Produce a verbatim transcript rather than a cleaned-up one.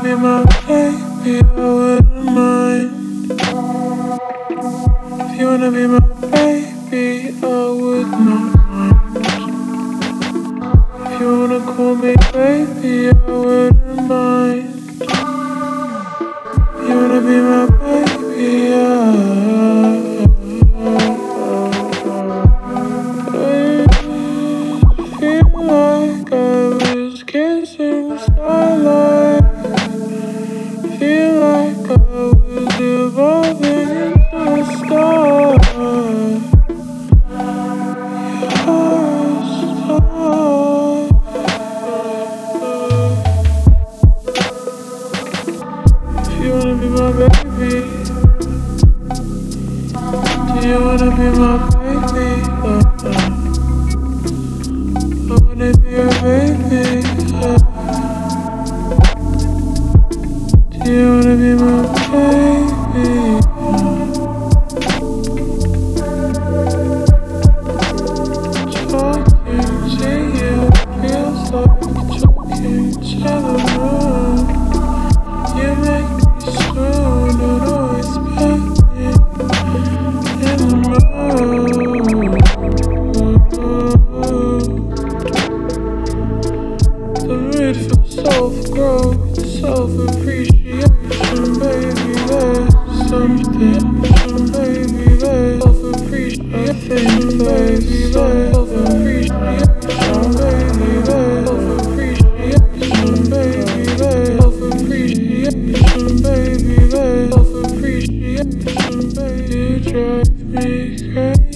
be my baby, I wouldn't mind. If you wanna be my baby, I would not mind. If you wanna call me baby, I wouldn't mind. If you wanna be my baby, I feel like I was kissing starlight. Feel like I was evolving into a star. You're a star. If you wanna be my baby, do you wanna be my baby? Uh, uh. I wanna be your baby. Uh. Do you wanna be my baby? Talking to you feels like talking to the moon. You make me swoon and always put me in the mood. The mood for self-growth, self-appreciation, baby, there's something, baby, there's self-appreciation, baby, there's self-appreciation, baby, there's self-appreciation, baby, there's self-appreciation, baby, there's self-appreciation, baby, you drive me crazy.